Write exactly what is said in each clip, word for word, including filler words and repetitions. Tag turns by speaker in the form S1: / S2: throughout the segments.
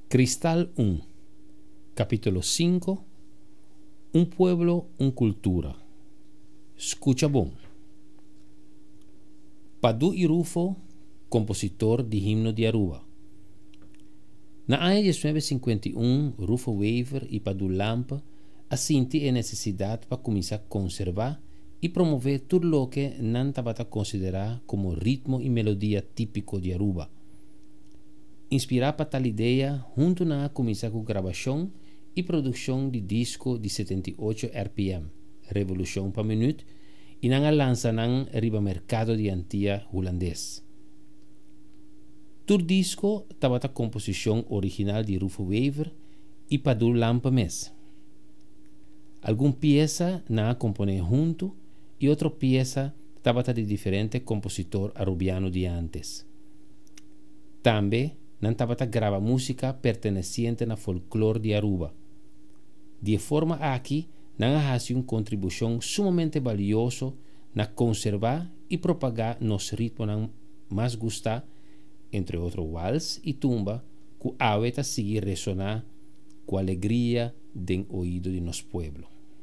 S1: Cristal uno, capítulo cinco, Un pueblo, una cultura. Escucha bom. Padu y Rufo, compositor de himno de Aruba. Na año mil novecientos cincuenta y uno, Rufo Wever y Padu Lampa assinti a necessidade para começar a conservar e promover tudo lo que não estava considerado como ritmo e melodia típico de Aruba. Inspirado para tal ideia, junto na começar com gravação e produção de disco de setenta e oito R P M, revolução por minuto, e na lança na riba mercado de antia holandês. Todo disco estava a composição original de Rufo Wever e Padu Lampa mesmo. Alguma peça na compõe junto e outra peça estava de diferente compositor arubiano de antes. Também não estava a gravar música pertencente na folclore de Aruba. De forma aqui, não há uma contribuição sumamente valiosa na conservar e propagar nos ritmos mais gostar, entre outros vals e tumba, que aveta seguir ressonar com a alegria do ouído de nosso pueblo.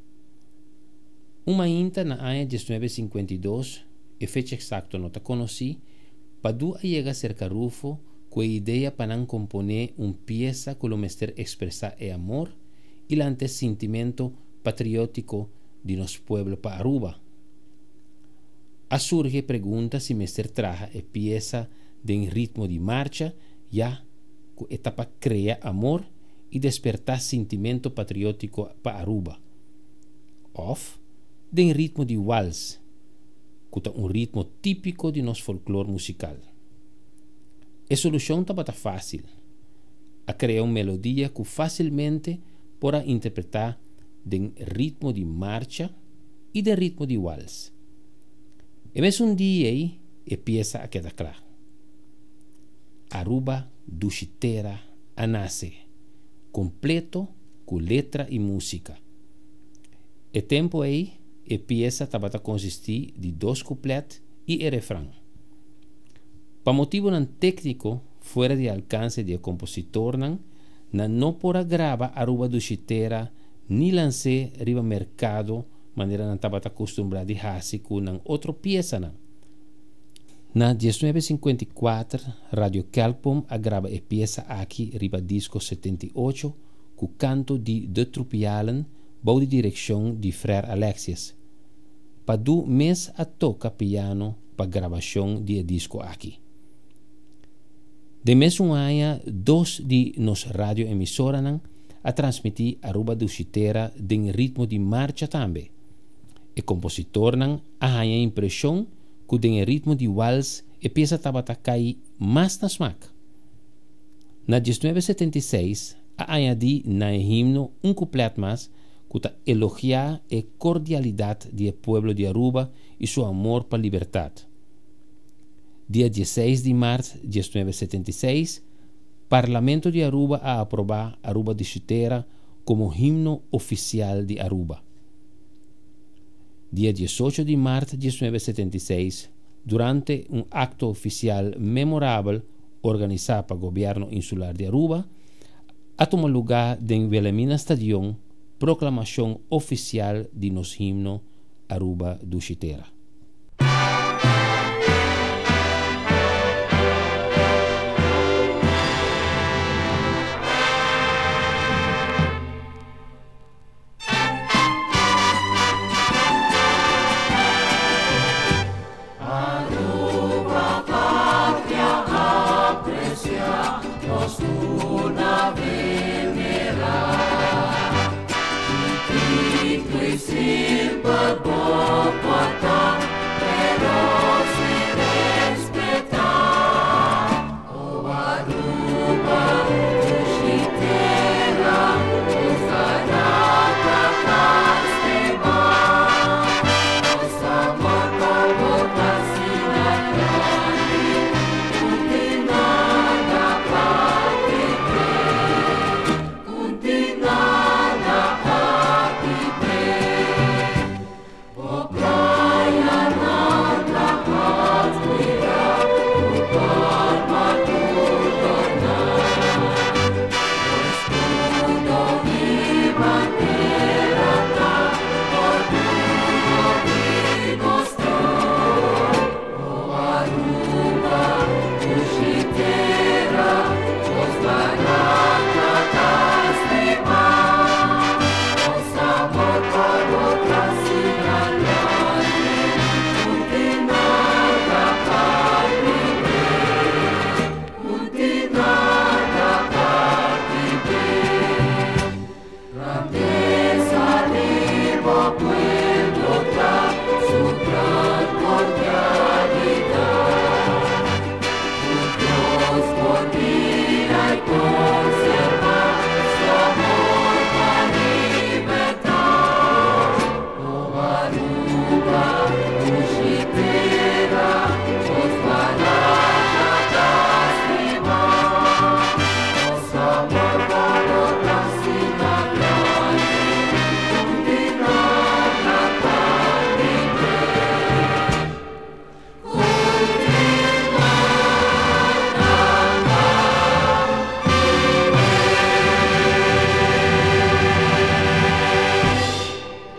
S1: Uma inta na ano mil novecentos e cinquenta e dois, e fecha exato não te conheci, Padu chega cerca Rufo com a ideia para não componer uma peça que o mestre expressar é amor e o sentimento patriótico de nosso pueblo para Aruba. A surge pergunta se mestre traja a peça de ritmo de marcha, já que etapa cria amor e despertar sentimento patriótico para Aruba. Of de ritmo de vals, que é um ritmo típico de nosso folclore musical. A solução estava fácil, a criar uma melodia que facilmente pode interpretar de ritmo de marcha e de ritmo de vals. E mesmo um dia aí, a peça a queda clara. Aruba Dushitera a nasce, completo com letra e música. E tempo aí, a peça estava a consistir de dois couplets e refrão. Para motivo não técnico, fora de alcance do compositor, não, não pode gravar Aruba Dushitera nem lançar riba mercado, maneira não estava acostumbrado a fazer com outra peça. Não. Na mil novecentos e cinquenta e quatro, Radio Kelpom grava a peça aqui, riba disco setenta e oito, com canto de De Trupialen, bou de direção de Frère Alexias. Padu mes a toca piano para gravação de disco aqui. De mesmo ano, dois de nos radioemissoras a transmitir Aruba Dushitera em ritmo de marcha também. O compositor a a impressão que em ritmo de vals a peça estava a cair mais na smack. Na mil novecentos e setenta e seis, a añadi na himno um couplet mais que elogia a cordialidade do pueblo de Aruba e seu amor para a liberdade. Dia dezesseis de março de mil novecentos e setenta e seis, Parlamento de Aruba a aprovar Aruba Dushitera como himno oficial de Aruba. Dia dezoito de março de mil novecentos e setenta e seis, durante um acto oficial memorável organizado para o governo insular de Aruba, a tomar lugar em Wilhelmina Stadion proclamação oficial de nosso himno Aruba Dushitera.
S2: Bye.